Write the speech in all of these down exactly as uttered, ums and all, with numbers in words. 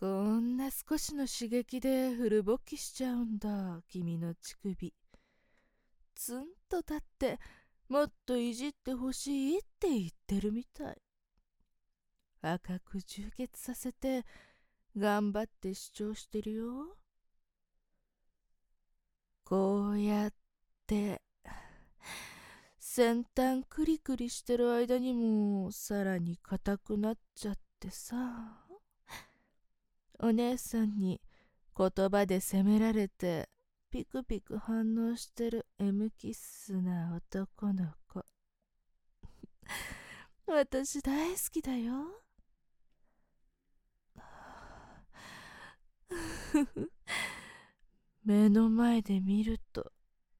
こんな少しの刺激でフル勃起しちゃうんだ、君の乳首。ツンと立って、もっといじってほしいって言ってるみたい。赤く充血させて、頑張って主張してるよ。こうやって、先端クリクリしてる間にも、さらに硬くなっちゃってさ。お姉さんに言葉で責められてピクピク反応してる M キッスな男の子。私大好きだよ。目の前で見ると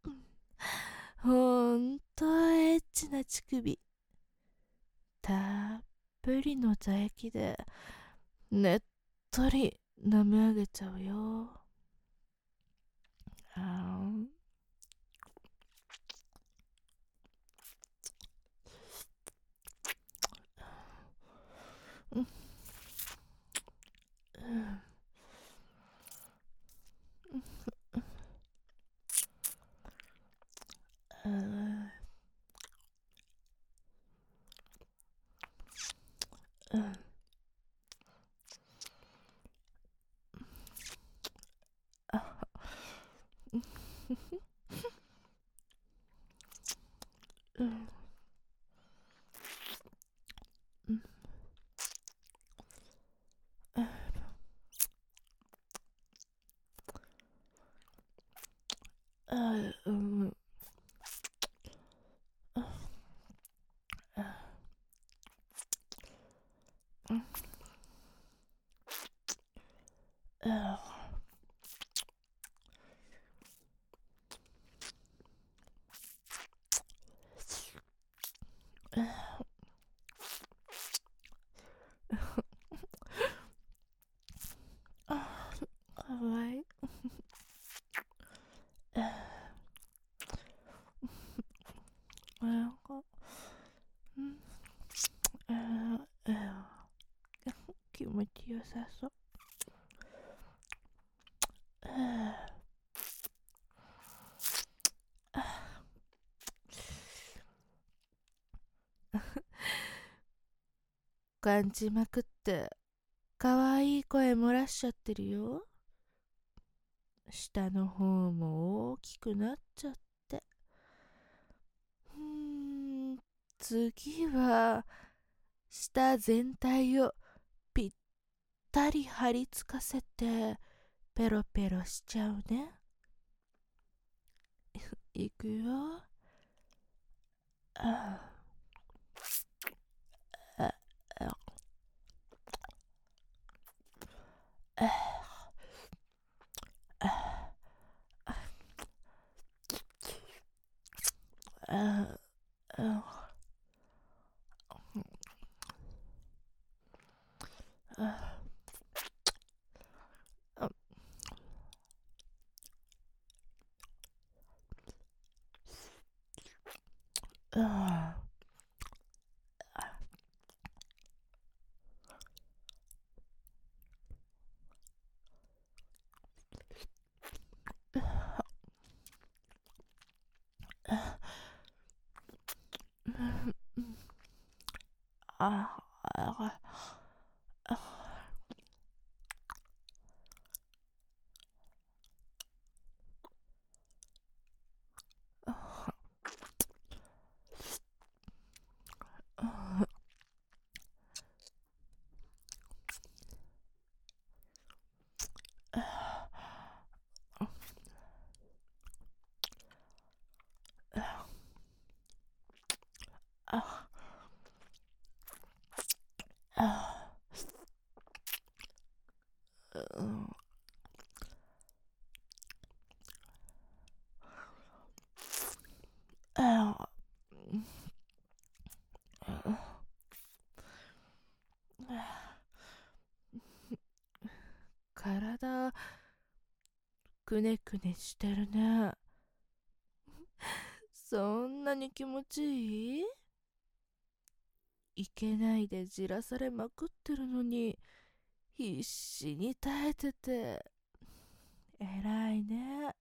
ほんとエッチな乳首。たっぷりの唾液でねっとり舐め上げちゃうよ。あーうんうんうんうんうんうんかわいい。なんか、うん、気持ちよさそう。感じまくってかわいい声漏らしちゃってるよ。下の方も大きくなっちゃって。うーん、次は下全体をぴったり張り付かせてペロペロしちゃうね。いくよ。あああああああああああああ体くねくねしてるね。そんなに気持ちいい？いけないでじらされまくってるのに必死に耐えてて偉いね。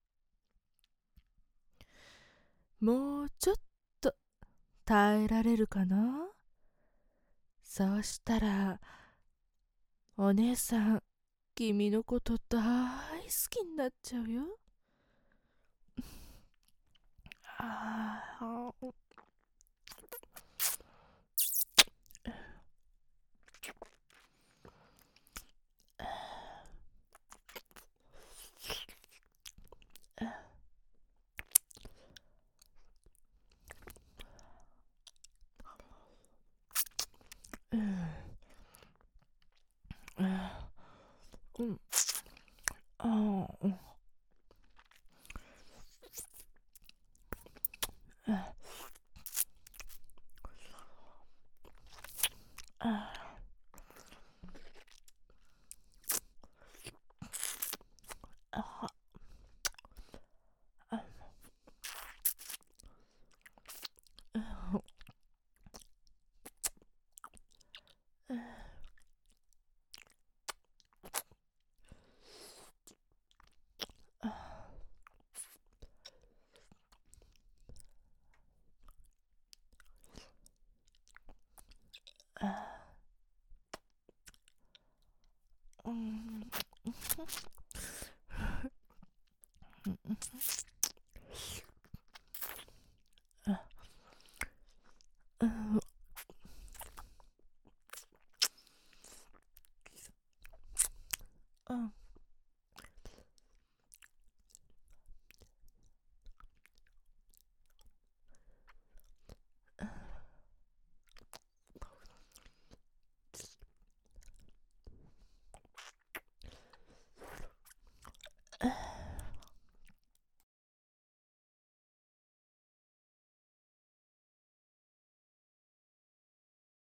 もうちょっと耐えられるかな。そうしたらお姉さん君のこと大好きになっちゃうよ。